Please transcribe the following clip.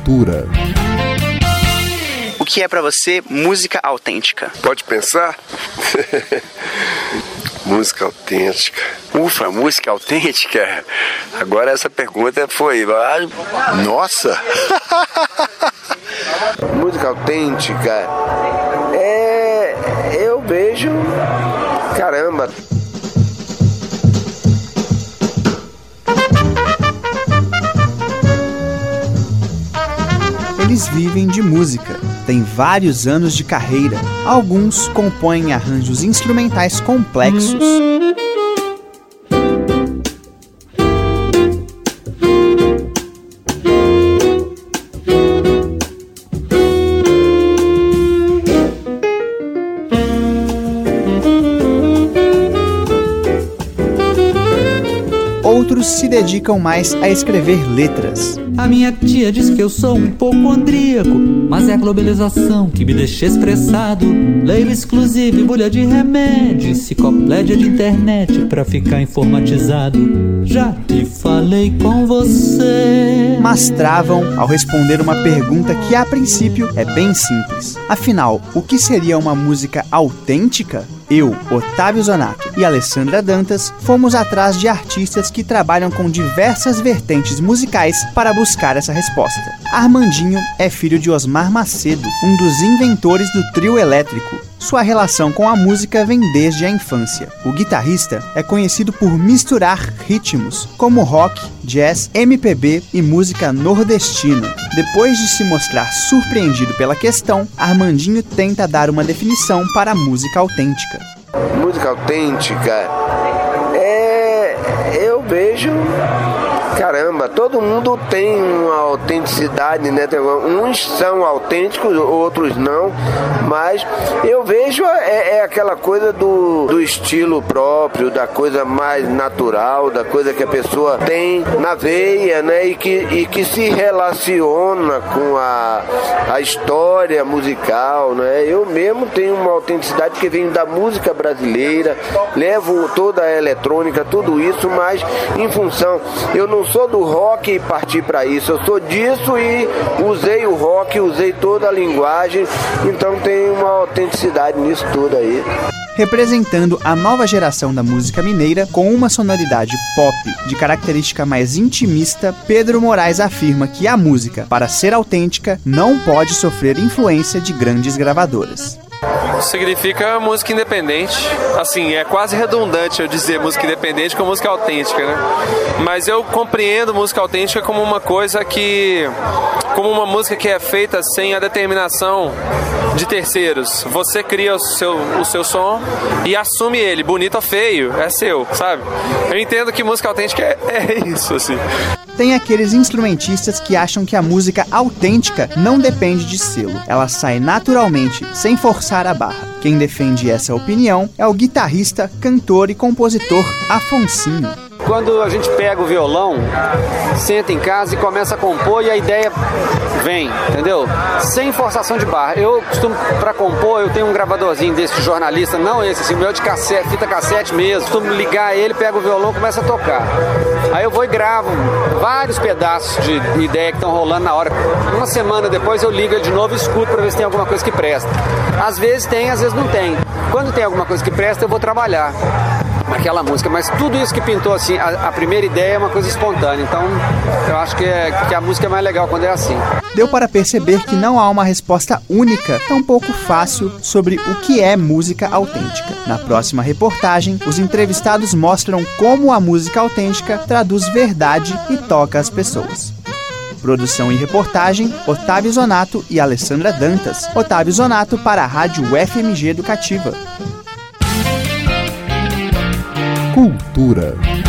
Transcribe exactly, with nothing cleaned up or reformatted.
Cultura. O que é pra você música autêntica? Pode pensar? Música autêntica. Ufa, música autêntica? Agora essa pergunta foi... Nossa! Música autêntica é... Eu vejo... Caramba! Eles vivem de música, têm vários anos de carreira. Alguns compõem arranjos instrumentais complexos. Outros se dedicam mais a escrever letras. A minha tia diz que eu sou um pouco andríaco, mas é a globalização que me deixa estressado. Leio exclusivo, bolha de remédio, enciclopédia de internet pra ficar informatizado. Já te falei com você. Mas travam ao responder uma pergunta que a princípio é bem simples. Afinal, o que seria uma música autêntica? Eu, Otávio Zonato e Alessandra Dantas fomos atrás de artistas que trabalham com diversas vertentes musicais para buscar essa resposta. Armandinho é filho de Osmar Macedo, um dos inventores do trio elétrico. Sua relação com a música vem desde a infância. O guitarrista é conhecido por misturar ritmos, como rock, jazz, M P B e música nordestina. Depois de se mostrar surpreendido pela questão, Armandinho tenta dar uma definição para a música autêntica. Música autêntica é... Eu vejo... Caramba, todo mundo tem uma autenticidade, né? Uns são autênticos, outros não, mas eu vejo é, é aquela coisa do, do estilo próprio, da coisa mais natural, da coisa que a pessoa tem na veia, né? E que, e que se relaciona com a, a história musical, né? Eu mesmo tenho uma autenticidade que vem da música brasileira, levo toda a eletrônica, tudo isso, mas em função, eu não sou do rock e parti para isso, eu sou disso e usei o rock, usei toda a linguagem, então tem uma autenticidade nisso tudo aí. Representando a nova geração da música mineira com uma sonoridade pop de característica mais intimista, Pedro Moraes afirma que a música, para ser autêntica, não pode sofrer influência de grandes gravadoras. Significa música independente. Assim, é quase redundante eu dizer música independente com música autêntica, né? Mas eu compreendo música autêntica como uma coisa que... como uma música que é feita sem a determinação de terceiros. Você cria o seu, o seu som e assume ele, bonito ou feio, é seu, sabe? Eu entendo que música autêntica é, é isso, assim. Tem aqueles instrumentistas que acham que a música autêntica não depende de selo. Ela sai naturalmente, sem forçar a barra. Quem defende essa opinião é o guitarrista, cantor e compositor Afonsinho. Quando a gente pega o violão, senta em casa e começa a compor e a ideia vem, entendeu? Sem forçação de barra. Eu costumo, pra compor, eu tenho um gravadorzinho desse de jornalista, não esse, assim, o meu de cassete, fita cassete mesmo. Costumo ligar ele, pego o violão e começo a tocar. Aí eu vou e gravo vários pedaços de ideia que estão rolando na hora. Uma semana depois eu ligo ele de novo e escuto pra ver se tem alguma coisa que presta. Às vezes tem, às vezes não tem. Quando tem alguma coisa que presta, eu vou trabalhar naquela música, mas tudo isso que pintou assim, a, a primeira ideia é uma coisa espontânea, então eu acho que, é, que a música é mais legal quando é assim. Deu para perceber que não há uma resposta única, tampouco fácil, sobre o que é música autêntica. Na próxima reportagem, os entrevistados mostram como a música autêntica traduz verdade e toca as pessoas. Produção e reportagem, Otávio Zonato e Alessandra Dantas. Otávio Zonato para a Rádio F M G Educativa. Cultura.